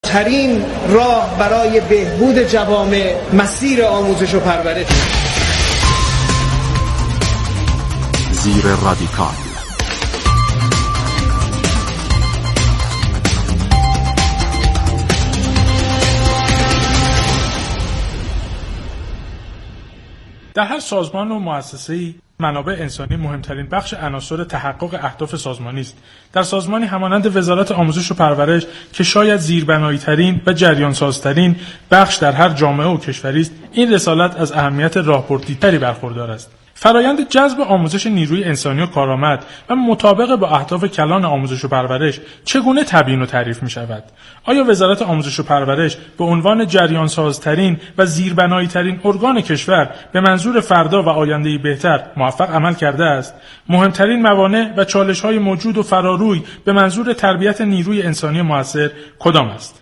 ترین راه برای بهبود جوامع مسیر آموزش و پرورش. زیر رادیکال. در هر سازمان و مؤسسه‌ای منابع انسانی مهمترین بخش عناصر تحقق اهداف سازمانی است. در سازمانی همانند وزارت آموزش و پرورش که شاید زیربنایی‌ترین و جریان‌سازترین بخش در هر جامعه و کشوری است، این رسالت از اهمیت راهبردی‌تری برخوردار است. فرایند جذب آموزش نیروی انسانی و کارآمد و مطابق با اهداف کلان آموزش و پرورش چگونه تبیین و تعریف می شود؟ آیا وزارت آموزش و پرورش به عنوان جریان‌سازترین و زیربنایی‌ترین ارگان کشور به منظور فردا و آینده‌ای بهتر موفق عمل کرده است؟ مهمترین موانع و چالش‌های موجود و فراروی به منظور تربیت نیروی انسانی مؤثر کدام است؟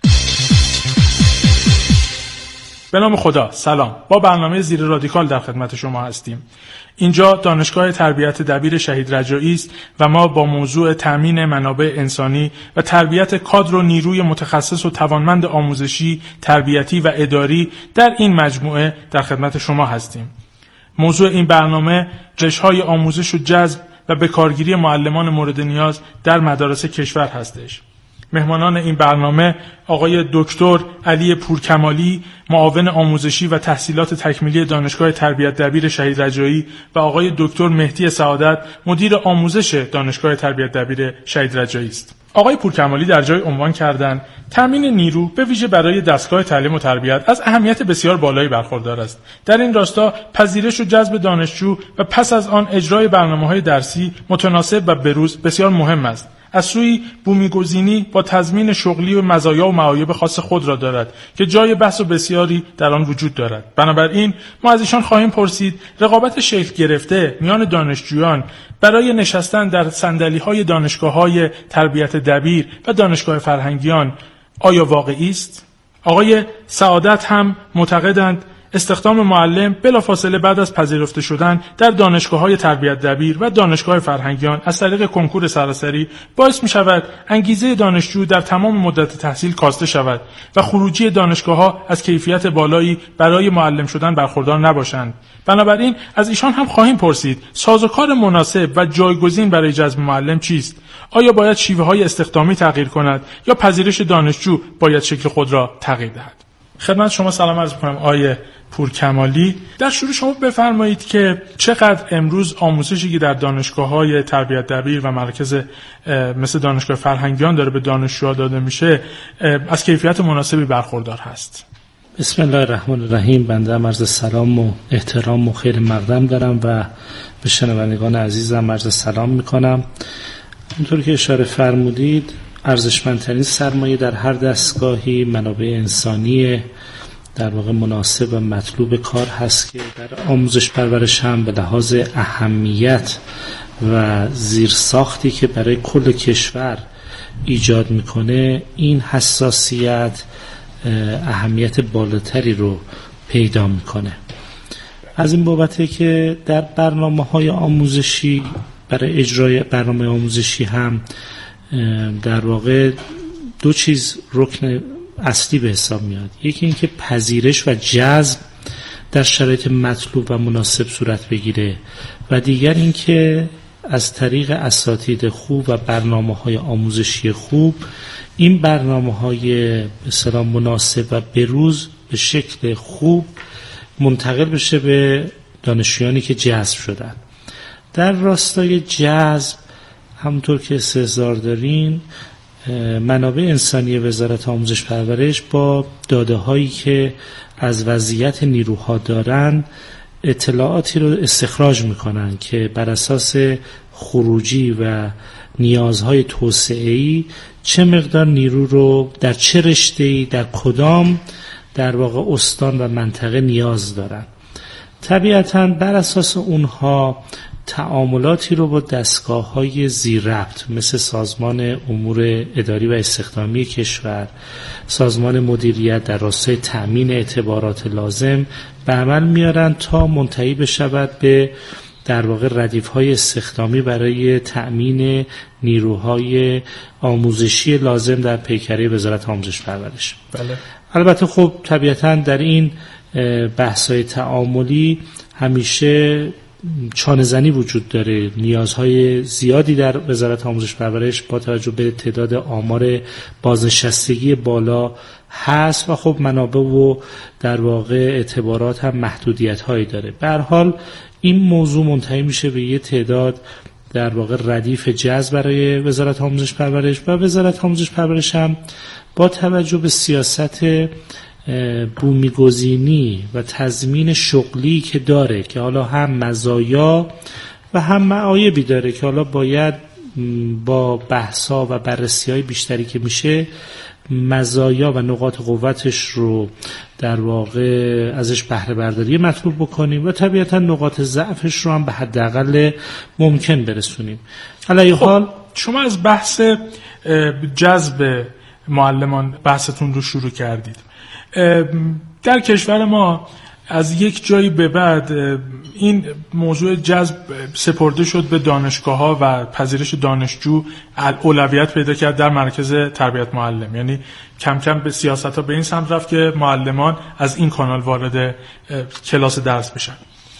به نام خدا، سلام. با برنامه زیر رادیکال در خدمت شما هستیم. اینجا دانشگاه تربیت دبیر شهید رجایی است و ما با موضوع تامین منابع انسانی و تربیت کادر و نیروی متخصص و توانمند آموزشی، تربیتی و اداری در این مجموعه در خدمت شما هستیم. موضوع این برنامه رشته‌های آموزش و جذب و بکارگیری معلمان مورد نیاز در مدارس کشور هستش. مهمانان این برنامه آقای دکتر علی پورکمالی، معاون آموزشی و تحصیلات تکمیلی دانشگاه تربیت دبیر شهید رجایی و آقای دکتر مهدی سعادت، مدیر آموزش دانشگاه تربیت دبیر شهید رجایی است. آقای پورکمالی در جای عنوان کردند تامین نیرو به ویژه برای دستگاه تعلیم و تربیت از اهمیت بسیار بالایی برخوردار است. در این راستا پذیرش و جذب دانشجو و پس از آن اجرای برنامه‌های درسی متناسب و بروز بسیار مهم است. از سوی بومیگزینی با تضمین شغلی و مزایا و معایب خاص خود را دارد که جای بحث و بسیاری در آن وجود دارد. بنابراین ما از ایشان خواهیم پرسید رقابت شکل گرفته میان دانشجویان برای نشستن در صندلی‌های دانشگاه‌های تربیت دبیر و دانشگاه فرهنگیان آیا واقعی است؟ آقای سعادت هم معتقدند استخدام معلم بلافاصله بعد از پذیرفته شدن در دانشگاه‌های تربیت دبیر و دانشگاه فرهنگیان از طریق کنکور سراسری باعث می‌شود انگیزه دانشجو در تمام مدت تحصیل کاسته شود و خروجی دانشگاه‌ها از کیفیت بالایی برای معلم شدن برخوردار نباشند. بنابراین از ایشان هم خواهیم پرسید سازوکار مناسب و جایگزین برای جذب معلم چیست؟ آیا باید شیوه‌های استخدامی تغییر کند یا پذیرش دانشجو باید شکل خود را تغییر دهد؟ خدمت شما سلام عرض می‌کنم آقای پورکمالی. در شروع شما بفرمایید که چقدر امروز آموزشی که در دانشگاه‌های تربیت دبیر و مراکز مثل دانشگاه فرهنگیان داره به دانشجوها داده میشه از کیفیت مناسبی برخوردار هست؟ بسم الله الرحمن الرحیم. بنده عرض سلام و احترام و خیر مقدم دارم و به شنوندگان عزیزم عرض سلام میکنم. همونطور که اشاره فرمودید ارزشمندترین سرمایه در هر دستگاهی منابع انسانی در واقع مناسب و مطلوب کار هست که در آموزش پرورش هم به لحاظ اهمیت و زیرساختی که برای کل کشور ایجاد میکنه این حساسیت اهمیت بالاتری رو پیدا میکنه. از این بابته که در برنامه‌های آموزشی برای اجرای برنامه آموزشی هم در واقع دو چیز رکن اصلی به حساب میاد. یکی این که پذیرش و جذب در شرایط مطلوب و مناسب صورت بگیره و دیگر این که از طریق اساتید خوب و برنامه‌های آموزشی خوب این برنامه‌های به اصطلاح مناسب و بروز به شکل خوب منتقل بشه به دانشجویانی که جذب شدن. در راستای جذب همونطور که استحضار دارین منابع انسانی وزارت آموزش پرورش با داده هایی که از وضعیت نیروها دارن اطلاعاتی رو استخراج میکنن که بر اساس خروجی و نیازهای توسعه‌ای چه مقدار نیرو رو در چه رشته‌ای در کدام در واقع استان و منطقه نیاز دارن. طبیعتاً بر اساس اونها تعاملاتی رو با دستگاه‌های زیر ربط مثل سازمان امور اداری و استخدامی کشور، سازمان مدیریت در راستای تأمین اعتبارات لازم به عمل میارن تا منتهی بشود به در واقع ردیف‌های استخدامی برای تأمین نیروهای آموزشی لازم در پیکره وزارت آموزش پرورش. بله. البته خب طبیعتاً در این بحث‌های تعاملی همیشه چانه‌زنی وجود داره. نیازهای زیادی در وزارت آموزش پرورش با توجه به تعداد آمار بازنشستگی بالا هست و خب منابع و در واقع اعتبارات هم محدودیت‌هایی داره. به هر حال این موضوع منتهی میشه به یه تعداد در واقع ردیف جذب برای وزارت آموزش پرورش و وزارت آموزش پرورش هم با توجه به سیاست بومیگزینی و تضمین شغلی که داره که حالا هم مزایا و هم معایبی داره که حالا باید با بحث‌ها و بررسی‌های بیشتری که میشه مزایا و نقاط قوتش رو در واقع ازش بهره برداری مطلوب بکنیم و طبیعتا نقاط ضعفش رو هم به حداقل ممکن برسونیم. علیه حال شما از بحث جذب معلمان بحثتون رو شروع کردید. در کشور ما از یک جایی به بعد این موضوع جذب سپرده شد به دانشگاه‌ها و پذیرش دانشجو اولویت پیدا کرد در مرکز تربیت معلم. یعنی کم کم به سیاست‌ها به این سمت رفت که معلمان از این کانال وارد کلاس درس بشن.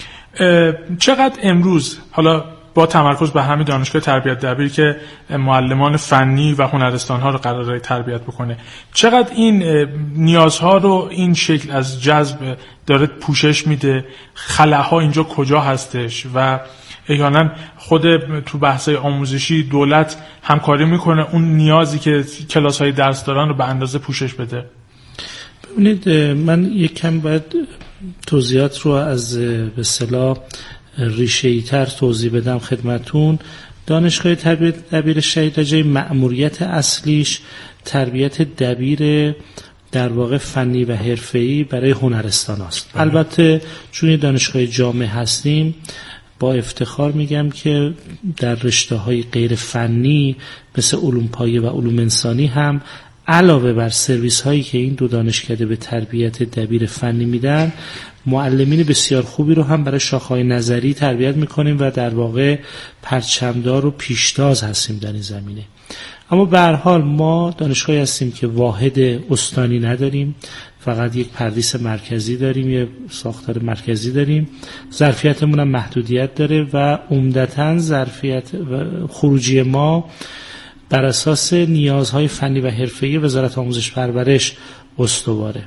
چقدر امروز حالا با تمرکز به همین دانشگاه تربیت دبیر که معلمان فنی و هنرستان‌ها رو قراره تربیت بکنه، چقدر این نیازها رو این شکل از جذب داره پوشش میده؟ خلاها اینجا کجا هستش و احیانا خود تو بحث‌های آموزشی دولت همکاری میکنه اون نیازی که کلاس‌های درس دارن رو به اندازه پوشش بده؟ ببینید من یک کم باید توضیحات رو از به اصطلاح ریشه‌ای تر توضیح بدم خدمتون. دانشگاه تربیت دبیر شهید رجایی مأموریت اصلیش تربیت دبیر در واقع فنی و حرفه‌ای برای هنرستان است. البته چون دانشگاه جامع هستیم با افتخار میگم که در رشته‌های غیر فنی مثل علوم پایه و علوم انسانی هم علاوه بر سرویس هایی که این دو دانشکده به تربیت دبیر فنی میدن، معلمین بسیار خوبی رو هم برای شاخه‌های نظری تربیت میکنیم و در واقع پرچمدار و پیشتاز هستیم در این زمینه. اما به هر حال ما دانشگاهی هستیم که واحد استانی نداریم، فقط یک پردیس مرکزی داریم، یک ساختار مرکزی داریم. ظرفیتمون هم محدودیت داره و عمدتاً ظرفیت و خروجی ما بر اساس نیازهای فنی و حرفه‌ای وزارت آموزش پرورش استواره.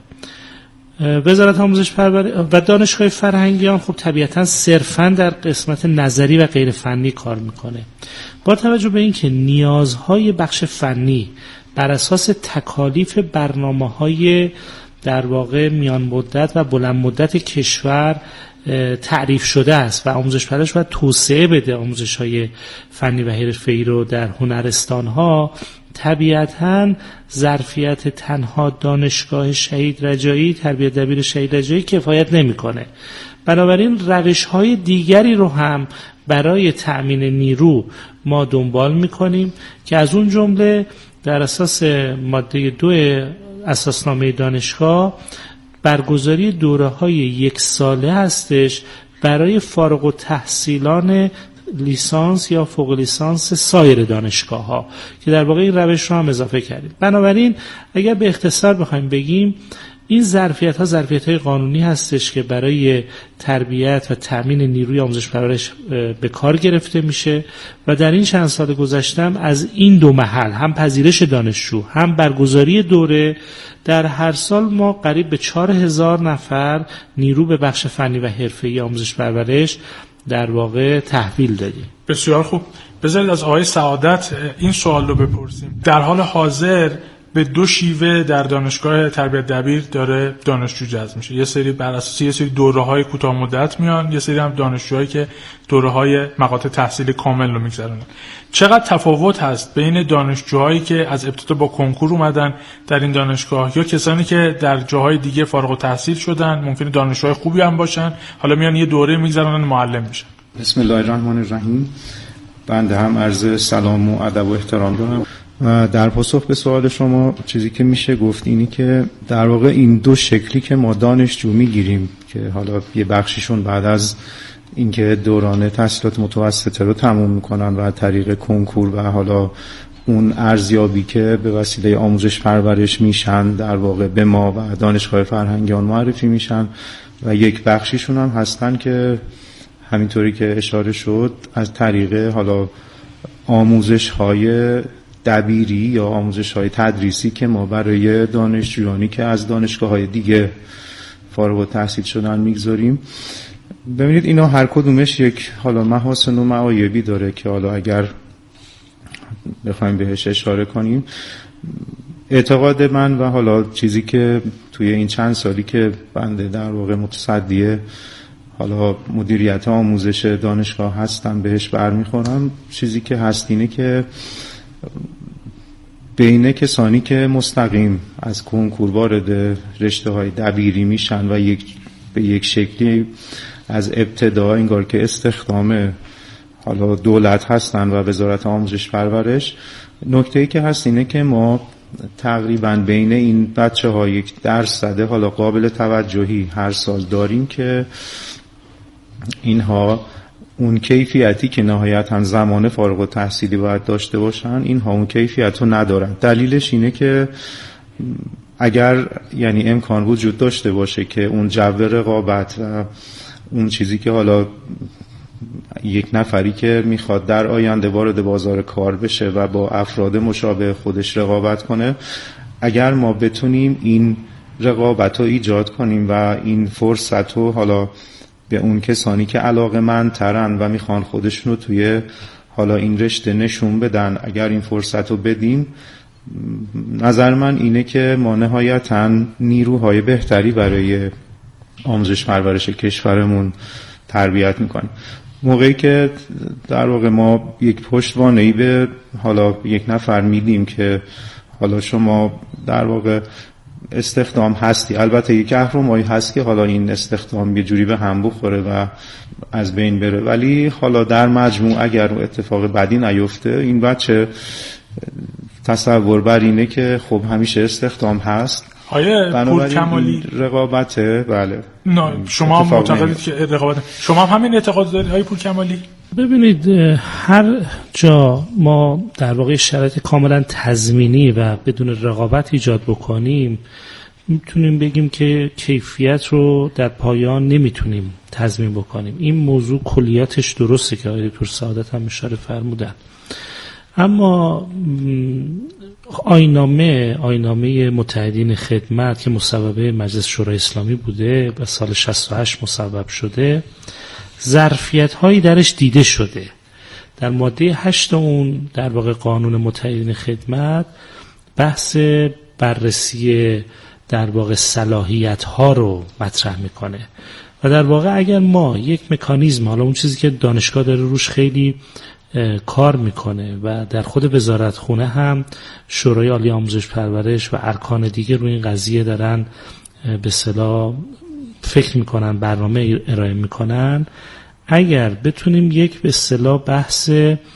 وزارت آموزش پرورش و دانشگاه فرهنگیان خب طبیعتاً صرفاً در قسمت نظری و غیر فنی کار میکنه. با توجه به اینکه نیازهای بخش فنی بر اساس تکالیف برنامه‌های در واقع میان مدت و بلند مدت کشور تعریف شده است و آموزش پرورش باید توسعه بده آموزش‌های فنی و حرفه‌ای رو در هنرستان‌ها، طبیعتاً ظرفیت تنها دانشگاه شهید رجایی تربیت دبیر شهید رجایی کفایت نمی‌کنه. بنابراین روش‌های دیگری رو هم برای تأمین نیرو ما دنبال می‌کنیم که از اون جمله در اساس ماده 2 اساسنامه دانشگاه برگزاری دوره‌های 1 ساله هستش برای فارغ التحصیلان لیسانس یا فوق لیسانس سایر دانشگاه‌ها که در واقع این روش رو هم اضافه کردیم. بنابراین اگر به اختصار بخوایم بگیم این ظرفیت‌ها ظرفیت‌های قانونی هستش که برای تربیت و تأمین نیروی آموزش پرورش به کار گرفته میشه و در این چند سال گذشته از این دو محل هم پذیرش دانشجو هم برگزاری دوره در هر سال ما قریب به 4000 نفر نیرو به بخش فنی و حرفه‌ای آموزش پرورش در واقع تحویل دادیم. بسیار خوب. بذارید از آقای سعادت این سوال رو بپرسیم. در حال حاضر به 2 شیوه در دانشگاه تربیت دبیر داره دانشجو جذب میشه. یه سری بر اساس یه سری دوره‌های کوتاه مدت میان، یه سری هم دانشجوهایی که دوره‌های مقاطع تحصیلی کامل رو میگذرونن. چقدر تفاوت هست بین دانشجوهایی که از ابتدا با کنکور اومدن در این دانشگاه یا کسانی که در جاهای دیگه فارغ التحصیل شدن، ممکنه دانشجوهای خوبی هم باشن، حالا میان یه دوره میگذرونن معلم میشن؟ بسم الله الرحمن الرحیم. بنده هم عرض سلام و ادب و احترام دارم. در پاسخ به سوال شما چیزی که میشه گفت اینی که در واقع این 2 شکلی که ما دانشجو میگیریم که حالا یه بخشیشون بعد از اینکه دوران تحصیلات متوسطه رو تموم میکنن و از طریق کنکور و حالا اون ارزیابی که به وسیله آموزش پرورش میشن در واقع به ما و دانشگاه فرهنگیان معرفی میشن و یک بخشیشون هم هستن که همینطوری که اشاره شد از طریق حالا آموزش‌های دبیری یا آموزش‌های تدریسی که ما برای دانشجویانی که از دانشگاه‌های دیگه فارغ التحصیل شدن میگذاریم. ببینید اینا هر کدومش یک حالا محاسن و معایبی داره که حالا اگر بخوایم بهش اشاره کنیم، اعتقاد من و حالا چیزی که توی این چند سالی که بنده در واقع متصدی حالا مدیریت آموزش دانشگاه هستم بهش برمیخورم، چیزی که هست اینه که بین کسانی که مستقیم از کنکور وارد رشته‌های دبیری میشن و به یک شکلی از ابتدا انگار که استخدام حالا دولت هستن و وزارت آموزش پرورش، نکته‌ای که هست اینه که ما تقریبا بین این بچه‌ها 1% حالا قابل توجهی هر سال داریم که اینها اون کیفیتی که نهایتاً زمان فارغ التحصیلی باید داشته باشن، اینها اون کیفیت رو ندارن. دلیلش اینه که اگر یعنی امکان وجود داشته باشه که اون جو رقابت و اون چیزی که حالا یک نفری که میخواد در آینده وارد بازار کار بشه و با افراد مشابه خودش رقابت کنه، اگر ما بتونیم این رقابت رو ایجاد کنیم و این فرصت رو حالا به اون کسانی که علاقه‌مندترن و میخوان خودشون رو توی حالا این رشته نشون بدن، اگر این فرصت رو بدیم، نظر من اینه که ما نهایتاً نیروهای بهتری برای آموزش پرورش کشورمون تربیت میکنیم. موقعی که در واقع ما یک پشتوانه‌ای به حالا یک نفر میدیم که حالا شما در واقع استخدام هستی، البته یک اهرمایی هست که حالا این استخدام یه جوری به هم بخوره و از بین بره، ولی حالا در مجموع اگر اتفاق بدی نیفته، این بچه تصور بر اینه که خب همیشه استخدام هست. آیا پورکمالی رقابته؟ بله. شما معتقدید که رقابت، شما هم همین اعتقاد دارید آقای پورکمالی؟ ببینید، هر جا ما در واقع شرایط کاملا تضمینی و بدون رقابت ایجاد بکنیم، میتونیم بگیم که کیفیت رو در پایان نمیتونیم تضمین بکنیم. این موضوع کلیاتش درسته که آقای دکتر سعادت هم اشاره فرمودن، اما آیین‌نامه متحدین خدمت که مصوبه مجلس شورای اسلامی بوده و سال 68 مصوب شده، ظرفیت‌هایی درش دیده شده. در ماده 8 اون در واقع قانون متحدین خدمت بحث بررسی در واقع صلاحیت‌ها رو مطرح میکنه و در واقع اگر ما یک مکانیزم، حالا اون چیزی که دانشگاه داره روش خیلی کار میکنه و در خود وزارتخونه هم شورای عالی آموزش پرورش و ارکان دیگه روی این قضیه دارن به اصطلاح فکر میکنن، برنامه ارائه میکنن، اگر بتونیم یک به اصطلاح بحث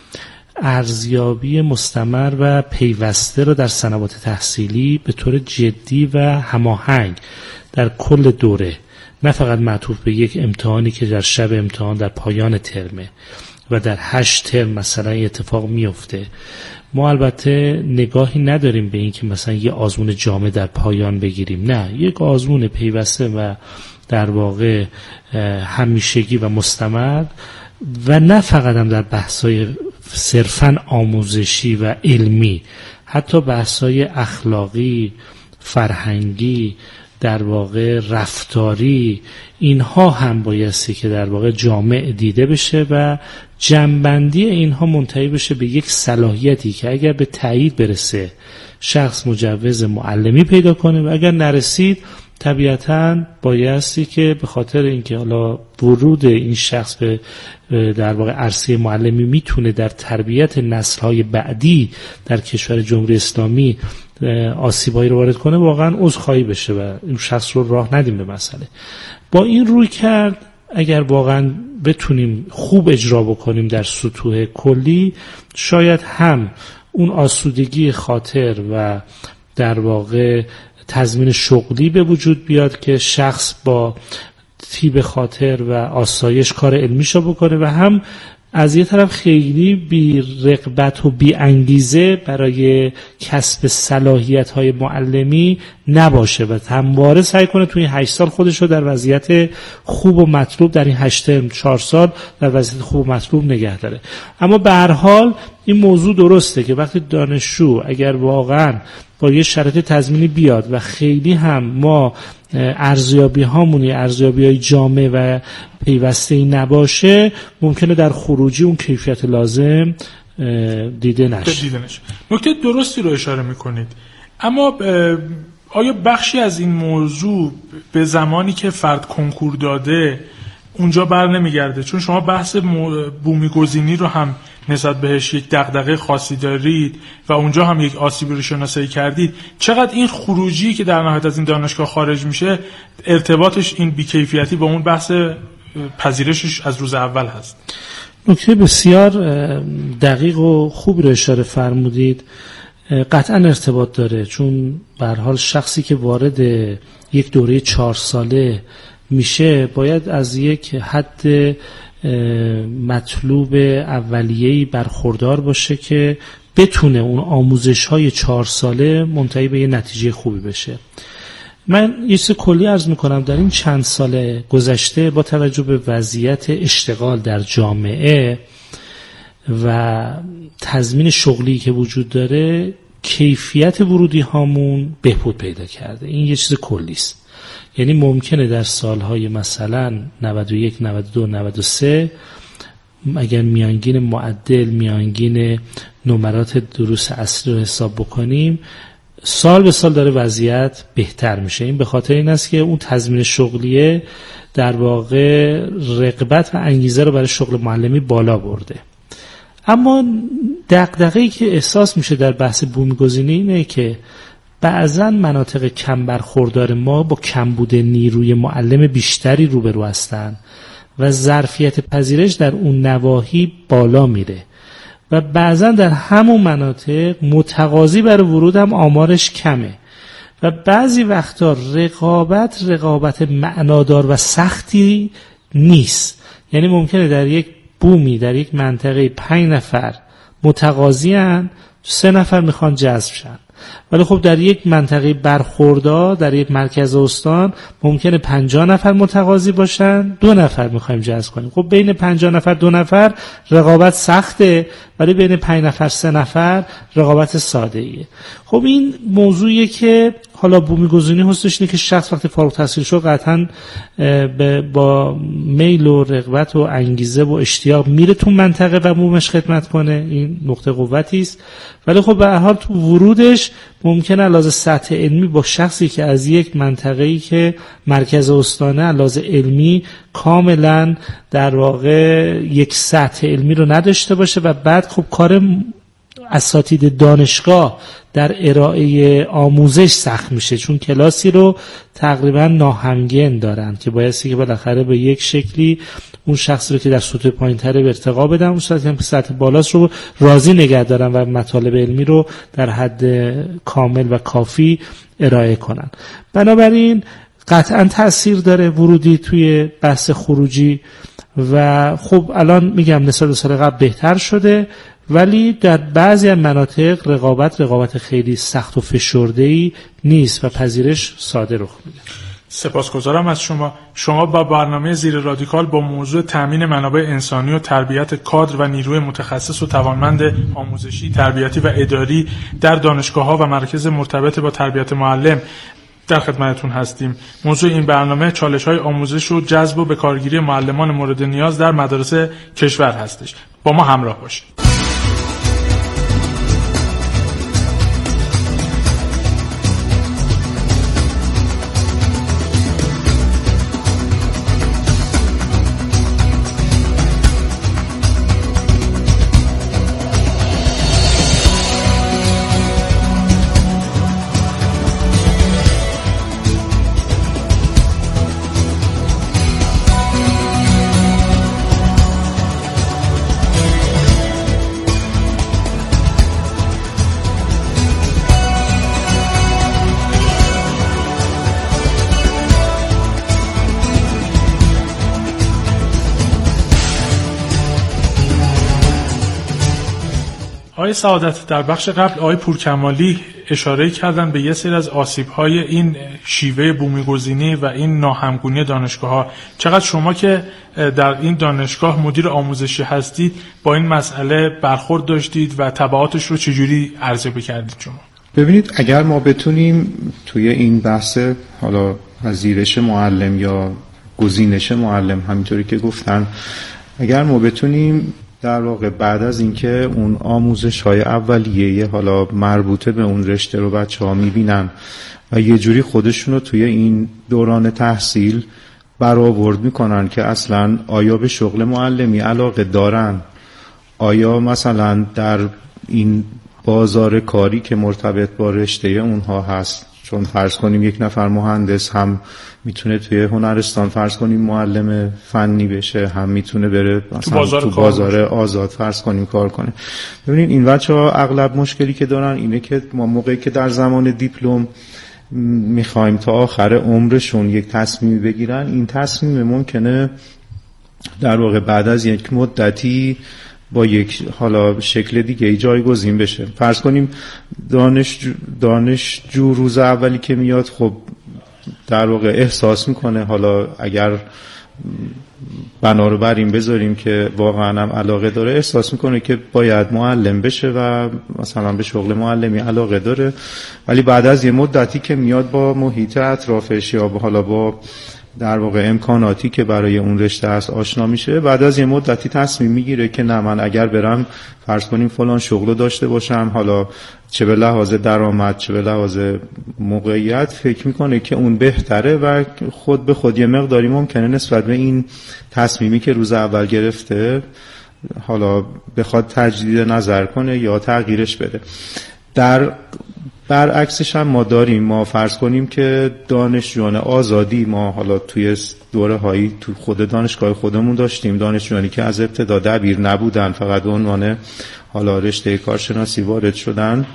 ارزیابی مستمر و پیوسته رو در سنوات تحصیلی به طور جدی و هماهنگ در کل دوره، نه فقط معطوف به یک امتحانی که در شب امتحان در پایان ترمه و در 8 ترم مثلا اتفاق میفته، ما البته نگاهی نداریم به این که مثلا یه آزمون جامع در پایان بگیریم، نه، یک آزمون پیوسته و در واقع همیشگی و مستمر و نه فقط هم در بحث‌های صرفاً آموزشی و علمی، حتی بحث‌های اخلاقی، فرهنگی، در واقع رفتاری، اینها هم بایستی که در واقع جامع دیده بشه و جمع‌بندی اینها منتهی بشه به یک صلاحیتی که اگر به تایید برسه شخص مجوز معلمی پیدا کنه و اگر نرسید طبیعتاً بایستی که به خاطر اینکه حالا ورود این شخص به در واقع عرصه معلمی میتونه در تربیت نسل‌های بعدی در کشور جمهوری اسلامی آسیبایی رو وارد کنه، واقعا عذرخواهی بشه و این شخص رو راه ندیم به مسئله. با این روی کرد اگر واقعا بتونیم خوب اجرا بکنیم در سطوح کلی، شاید هم اون آسودگی خاطر و در واقع تضمین شغلی به وجود بیاد که شخص با طیب خاطر و آسایش کار علمیشو بکنه و هم از یه طرف خیلی بی رغبت و بی انگیزه برای کسب صلاحیت‌های معلمی نباشه و همواره سعی کنه توی 8 سال خودش رو در وضعیت خوب و مطلوب، در این 8 ترم 4 سال در وضعیت خوب و مطلوب نگه داره. اما به هر حال این موضوع درسته که وقتی دانشجو اگر واقعاً با یه شرایط تضمینی بیاد و خیلی هم ما ارزیابی‌های جامع و پیوسته‌ای نباشه، ممکنه در خروجی اون کیفیت لازم دیده نشه. نکته درستی رو اشاره میکنید. اما آیا بخشی از این موضوع به زمانی که فرد کنکور داده اونجا بر نمیگرده؟ چون شما بحث بومیگزینی رو هم نسبت بهش یک دغدغه خاصی دارید و اونجا هم یک آسیبی رو شناسایی کردید. چقدر این خروجی که در نهایت از این دانشگاه خارج میشه ارتباطش این بیکیفیتی با اون بحث پذیرشش از روز اول هست؟ نکته بسیار دقیق و خوب رو اشاره فرمودید. قطعا ارتباط داره، چون به هر حال شخصی که وارد یک دوره 4 ساله میشه باید از یک حد مطلوب اولیه‌ای برخوردار باشه که بتونه اون آموزش‌های 4 ساله منتهی به یه نتیجه خوبی بشه. من یه چیز کلی عرض میکنم. در این چند سال گذشته با توجه به وضعیت اشتغال در جامعه و تضمین شغلی که وجود داره، کیفیت ورودی هامون بهبود پیدا کرده. این یه چیز کلی است. یعنی ممکنه در سالهای مثلا 91 92 93 اگر میانگین معدل، میانگین نمرات دروس اصلی رو حساب بکنیم، سال به سال داره وضعیت بهتر میشه. این به خاطر این است که اون تضمین شغلیه در واقع رغبت و انگیزه رو برای شغل معلمی بالا برده. اما دغدغه‌ای که احساس میشه در بحث بومیگزینی اینه که بعضا مناطق کم برخوردار ما با کمبود نیروی معلم بیشتری روبرو هستن و ظرفیت پذیرش در اون نواحی بالا میره و بعضا در همون مناطق متقاضی برای ورود هم آمارش کمه و بعضی وقتا رقابت معنادار و سختی نیست. یعنی ممکنه در یک بومی، در یک منطقه 5 نفر متقاضی هن، 3 نفر میخوان جذب شن، ولی خب در یک منطقه برخوردار، در یک مرکز استان ممکنه 50 نفر متقاضی باشن، 2 نفر میخوایم جذب کنیم. خب بین 50 نفر 2 نفر رقابت سخته، ولی بین 5 نفر 3 نفر رقابت ساده ایه. خب این موضوعیه که حالا بومیگزینی هستش اینه که شخص وقتی فارغ التحصیل شد قطعاً با میل و رغبت و انگیزه و اشتیاق میره تو منطقه و بومش خدمت کنه. این نقطه قوتی است. ولی خب به هر حال تو ورودش ممکنه علاوه سطح علمی با شخصی که از یک منطقه‌ای که مرکز استانه علاوه علمی کاملا در واقع یک سطح علمی رو نداشته باشه و بعد خب کار اساتید دانشگاه در ارائه آموزش سخت میشه، چون کلاسی رو تقریبا ناهمگن دارن که بایستی که بالاخره به یک شکلی اون شخصی رو که در سطح پایین‌تر ارتقا بدن، اون شخصی که سطح بالاست رو راضی نگه دارن و مطالب علمی رو در حد کامل و کافی ارائه کنن. بنابراین قطعا تأثیر داره ورودی توی بحث خروجی و خب الان میگم نسبت به سال قبل بهتر شده، ولی در بعضی از مناطق رقابت خیلی سخت و فشرده‌ای نیست و پذیرش ساده رخ میده. سپاسگزارم از شما با برنامه زیر رادیکال با موضوع تامین منابع انسانی و تربیت کادر و نیروی متخصص و توانمند آموزشی، تربیتی و اداری در دانشگاه‌ها و مرکز مرتبط با تربیت معلم در خدمتتون هستیم. موضوع این برنامه چالش‌های آموزش و جذب و بکارگیری معلمان مورد نیاز در مدارس کشور هستش. با ما همراه باشید. آقای سعادت، در بخش قبل آقای پورکمالی اشاره کردن به یه سری از آسیب‌های این شیوه بومی‌گزینی و این ناهمگونی دانشگاه‌ها. چقدر شما که در این دانشگاه مدیر آموزشی هستید با این مسئله برخورد داشتید و تبعاتش رو چجوری ارزیابی کردید شما؟ ببینید، اگر ما بتونیم توی این بحث حالا پذیرش معلم یا گزینش معلم، همینطوری که گفتن، اگر ما بتونیم در واقع بعد از اینکه اون آموزش‌های اولیه حالا مربوطه به اون رشته رو بچه‌ها می‌بینن و یه جوری خودشون رو توی این دوران تحصیل برآورد می‌کنن که اصلاً آیا به شغل معلمی علاقه دارن، آیا مثلا در این بازار کاری که مرتبط با رشته اونها هست، چون فرض کنیم یک نفر مهندس هم میتونه توی هنرستان فرض کنیم معلم فنی بشه، هم میتونه بره تو بازار آزاد فرض کنیم کار کنه. ببینید این بچه‌ها اغلب مشکلی که دارن اینه که ما موقعی که در زمان دیپلم میخوایم تا آخر عمرشون یک تصمیم بگیرن، این تصمیم ممکنه در واقع بعد از یک مدتی با یک حالا شکل دیگه جایگزین بشه. فرض کنیم دانشجو روز اولی که میاد، خب در واقع احساس میکنه، حالا اگر بنا رو بر این بذاریم که واقعا هم علاقه داره، احساس میکنه که باید معلم بشه و مثلا به شغل معلمی علاقه داره، ولی بعد از یه مدتی که میاد با محیط اطرافش یا حالا با در واقع امکاناتی که برای اون رشته هست آشنا میشه، بعد از یه مدتی تصمیم میگیره که نه، من اگر برم فرض کنیم فلان شغل داشته باشم، حالا چه به لحاظ درآمد چه به لحاظ موقعیت، فکر میکنه که اون بهتره و خود به خود یه مقداری ممکنه نسبت به این تصمیمی که روز اول گرفته حالا بخواد تجدید نظر کنه یا تغییرش بده. در برعکسش هم ما داریم، ما فرض کنیم که دانشجویان آزادی ما حالا توی دوره هایی تو خود دانشگاه خودمون داشتیم، دانشجویانی که از ابتدا دبیر نبودن، فقط به عنوان حالا رشته کارشناسی وارد شدن،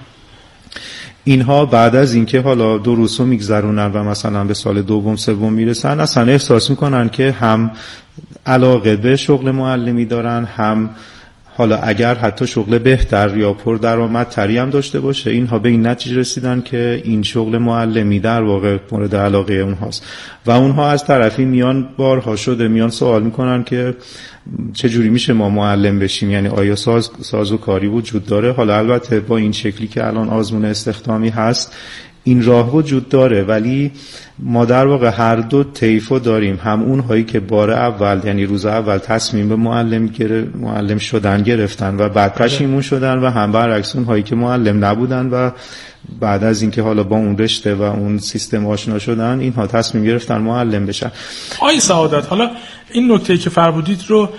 اینها بعد از اینکه حالا دروسو میگذرونن و مثلا به سال دوم سوم میرسن، اصلا احساس میکنن که هم علاقه به شغل معلمی دارن، هم حالا اگر حتی شغل بهتر یا پردرآمدتری هم داشته باشه، اینها به این نتیجه رسیدن که این شغل معلمی در واقع مورد علاقه اونهاست و اونها از طرفی میان بارها شده میان سوال میکنن که چجوری میشه ما معلم بشیم، یعنی آیا سازوکاری وجود داره؟ حالا البته با این شکلی که الان آزمون استخدامی هست این راه وجود داره، ولی ما در واقع هر دو طیفو داریم، هم اون هایی که بار اول یعنی روز اول تصمیم به معلم شدن گرفتن و بعد پشیمون شدن، و هم برعکس اون هایی که معلم نبودن و بعد از اینکه حالا با اون رشته و اون سیستم آشنا شدن اینها تصمیم گرفتن معلم بشن. آقای سعادت، حالا این نکته که فرمودید رو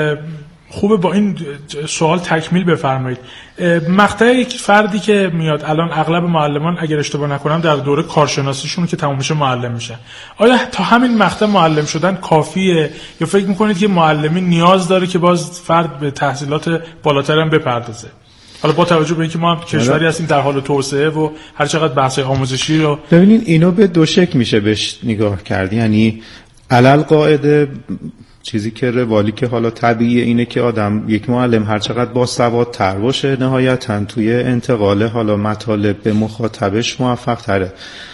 خوبه با این سوال تکمیل بفرمایید. مقطع یک فردی که میاد الان، اغلب معلمان اگر اشتباه نکنم در دوره کارشناسیشون که تموم میشه معلم میشه، آیا تا همین مقطع معلم شدن کافیه یا فکر میکنید که معلمی نیاز داره که باز فرد به تحصیلات بالاتر هم بپردازه؟ حالا با توجه به اینکه ما کشوری هستیم در حال توسعه و هر چقدر بحث آموزشی رو ببینین، اینو به دو شکل میشه بهش نگاه کرد. یعنی علل قاعده چیزی که روالی که حالا طبیعیه اینه که آدم یک معلم هر چقدر باسوادتر باشه نهایتاً توی انتقال حالا مطالب به مخاطبش موفق تره،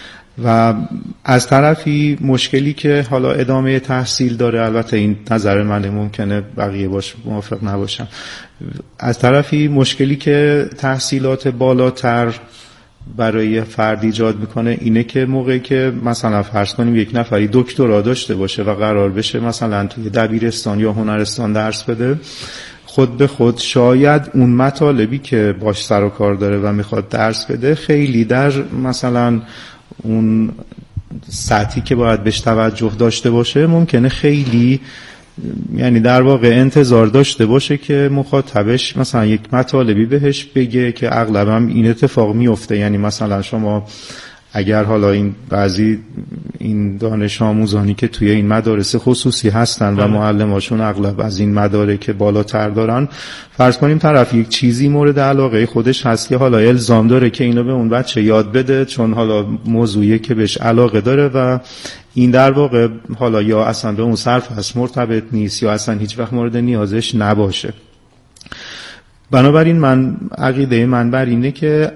و از طرفی مشکلی که حالا ادامه تحصیل داره، البته این نظر منه، ممکنه بقیه باش موافق نباشن، از طرفی مشکلی که تحصیلات بالاتر برای فرد ایجاد میکنه اینه که موقعی که مثلا فرض کنیم یک نفری دکترا داشته باشه و قرار بشه مثلا توی دبیرستان یا هنرستان درس بده، خود به خود شاید اون مطالبی که باش سر و کار داره و میخواد درس بده خیلی در مثلا اون سطحی که باید بهش توجه داشته باشه ممکنه خیلی، یعنی در واقع انتظار داشته باشه که مخاطبش مثلا یک مطالبی بهش بگه که اغلبا این اتفاق میفته. یعنی مثلا شما اگر حالا این بعضی این دانش آموزانی که توی این مدارس خصوصی هستن و معلماشون اغلب از این مدارک بالاتر دارن، فرض کنیم طرف یک چیزی مورد علاقه خودش هست که حالا الزام داره که اینو به اون بچه یاد بده چون حالا موضوعی که بهش علاقه داره و این در واقع حالا یا اصلا به اون صرف هست مرتبط نیست یا اصلا هیچ وقت مورد نیازش نباشه. بنابراین عقیده من بر اینه که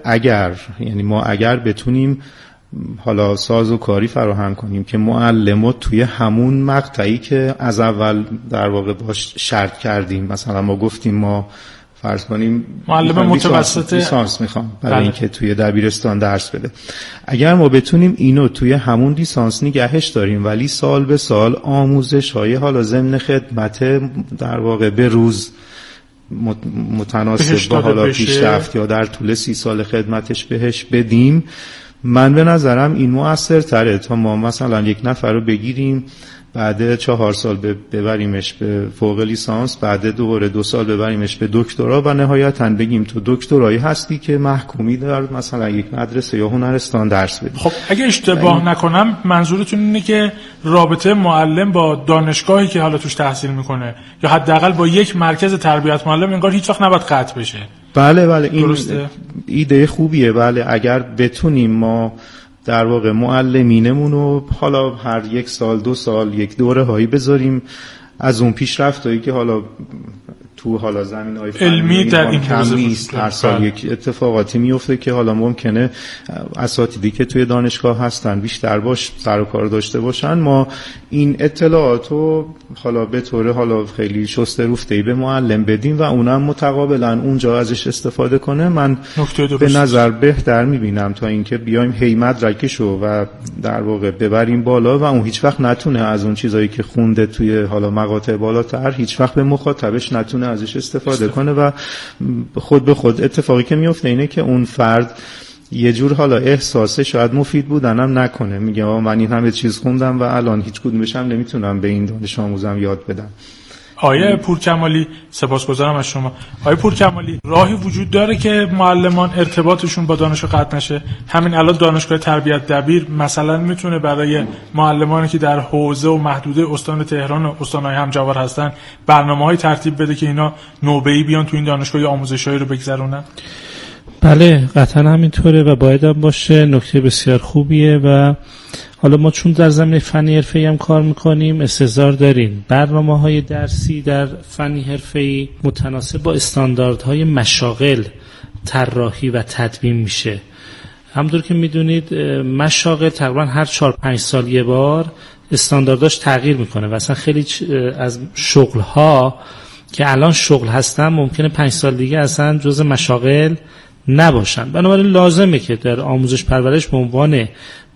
اگر بتونیم حالا ساز و کاری فراهم کنیم که معلمات توی همون مقطعی که از اول در واقع باش شرط کردیم، مثلا ما گفتیم ما فرض کنیم معلم متوسط لیسانس میخوام برای اینکه توی دبیرستان درس بده، اگر ما بتونیم اینو توی همون لیسانس نگهش داریم ولی سال به سال آموزش های حالا ضمن خدمت در واقع به روز متناسب با حالا پیشرفت یا در طول 30 سال خدمتش بهش بدیم، من به نظرم این مؤثرتره تا ما مثلا یک نفر رو بگیریم بعد 4 سال ببریمش به فوق لیسانس، بعد دوباره 2 سال ببریمش به دکترا و نهایتاً بگیم تو دکترایی هستی که محکومی در مثلا یک مدرسه یا هنرستان درس بدی. خب اگه اشتباه نکنم منظورتون اینه که رابطه معلم با دانشگاهی که حالا توش تحصیل میکنه یا حداقل با یک مرکز تربیت معلم انگار هیچ وقت نباید قطع بشه. بله این ایده خوبیه. بله اگر بتونیم ما در واقع معلمینمون رو حالا هر 1 سال 2 سال یک دوره هایی بذاریم از اون پیشرفتایی که حالا تو حالا زمینه‌های علمی در این حوزه نیست، هر سال یک اتفاقاتی میفته که حالا ممکنه اساتیدی که توی دانشگاه هستن بیشتر باش سر و کار داشته باشن، ما این اطلاعات رو حالا به طور حالا خیلی شسته روفته‌ای به معلم بدیم و اونم متقابلا اونجا ازش استفاده کنه. من به نظر بهتر میبینم تا اینکه بیایم هی مدرکشو و در واقع ببریم بالا و اون هیچ وقت نتونه از اون چیزایی که خونده توی حالا مقاطع بالاتر هیچ وقت به مخاطبش نتونه ازش استفاده کنه و خود به خود اتفاقی که میفته اینه که اون فرد یه جور حالا احساسه شاید مفید بودنم نکنه، میگه من این همه چیز خوندم و الان هیچ کدومشم نمیتونم به این دانش آموزم یاد بدم. آیه پورکمالی، سپاسگزارم از شما. آیه پورکمالی، راهی وجود داره که معلمان ارتباطشون با دانشگاه قطع نشه؟ همین الان دانشگاه تربیت دبیر مثلا میتونه برای معلمانی که در حوزه و محدوده استان تهران و استان‌های همجوار هستن برنامه‌های ترتیب بده که اینا نوبه‌ای بیان تو این دانشگاه آموزشایی رو بگذرونن؟ بله قطعا همینطوره و باید هم باشه. نکته بسیار خوبیه و حالا ما چون در زمینه فنی حرفه‌ای هم کار میکنیم استحضار داریم برنامه‌های درسی در فنی حرفه‌ای متناسب با استانداردهای مشاغل طراحی و تدوین میشه. همونطور که میدونید مشاغل تقریبا هر 4-5 سال یه بار استاندارداش تغییر میکنه و اصلا خیلی از شغل‌ها که الان شغل هستن ممکنه 5 سال دیگه اصلا جزء مشاغل نباشن. بنابراین لازمه که در آموزش پرورش به عنوان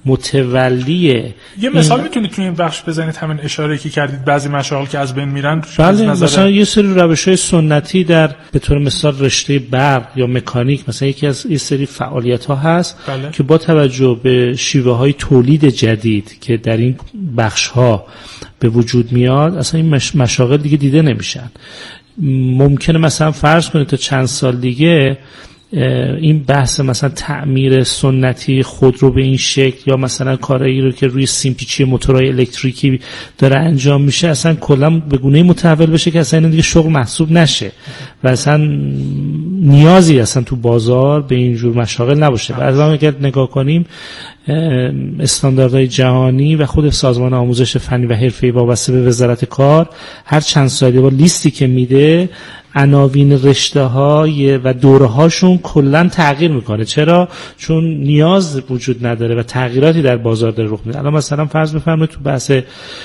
متولیه یه مثال میتونید توی این بخش بزنید، همین اشاره که کردید بعضی مشاغل که از بین میرن؟ بله مثلا یه سری روش‌های سنتی در به طور مثال رشته برق یا مکانیک مثلا یکی از این سری فعالیت‌ها هست بله. که با توجه به شیوه‌های تولید جدید که در این بخش‌ها به وجود میاد اصلا این مشاغل دیگه دیده نمیشن. ممکنه مثلا فرض کنید تا چند سال دیگه این بحث مثلا تعمیر سنتی خودرو به این شکل یا مثلا کارایی رو که روی سیمپیچی موتورهای الکتریکی داره انجام میشه اصلا کلا به گونه‌ای متحول بشه که اصلا این دیگه شغل محسوب نشه و اصلا نیازی اصلا تو بازار به این جور مشاغل نباشه. بعضی اگر نگاه کنیم استانداردهای جهانی و خود سازمان آموزش فنی و حرفه‌ای وابسته به وزارت کار هر چند ساله با لیستی که میده عناوین رشته‌های و دوره‌هاشون کلاً تغییر میکنه. چرا؟ چون نیاز وجود نداره و تغییراتی در بازار داره رخ میده. الان مثلا فرض بفرمایید تو بحث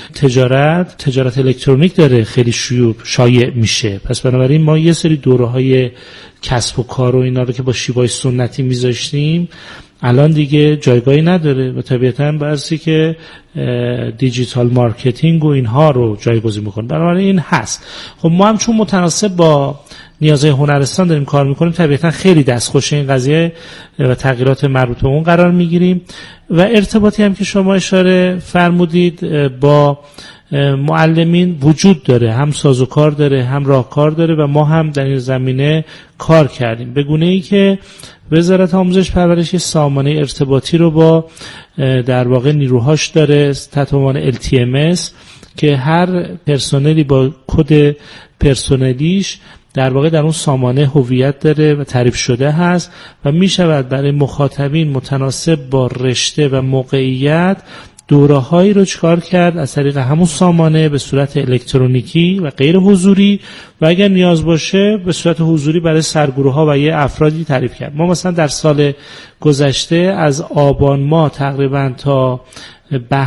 تجارت الکترونیک داره خیلی شایع میشه، پس بنابراین ما یه سری دوره‌های کسب و کار و اینا رو که با شیوه‌های سنتی میذاشتیم الان دیگه جایگاهی نداره و طبیعتاً بعضی که دیجیتال مارکتینگ و اینها رو جایگزین میکنه. بنابراین این هست. خب ما هم چون متناسب با نیازهای هنرستان داریم کار میکنیم طبیعتاً خیلی دستخوش این قضیه و تغییرات مربوط به اون قرار میگیریم و ارتباطی هم که شما اشاره فرمودید با معلمین وجود داره، هم سازوکار داره هم راهکار داره و ما هم در این زمینه کار کردیم به گونه‌ای که وزارت آموزش پرورش سامانه ارتباطی رو با در واقع نیروهاش داره تحت عنوان LTMS که هر پرسنلی با کد پرسنلیش در واقع در اون سامانه هویت داره و تعریف شده هست و می شود برای مخاطبین متناسب با رشته و موقعیت دوره‌هایی رو چکار کرد از طریق همون سامانه به صورت الکترونیکی و غیر حضوری و اگر نیاز باشه به صورت حضوری برای سرگروه‌ها و یه افرادی تعریف کرد. ما مثلا در سال گذشته از آبان ماه تقریبا تا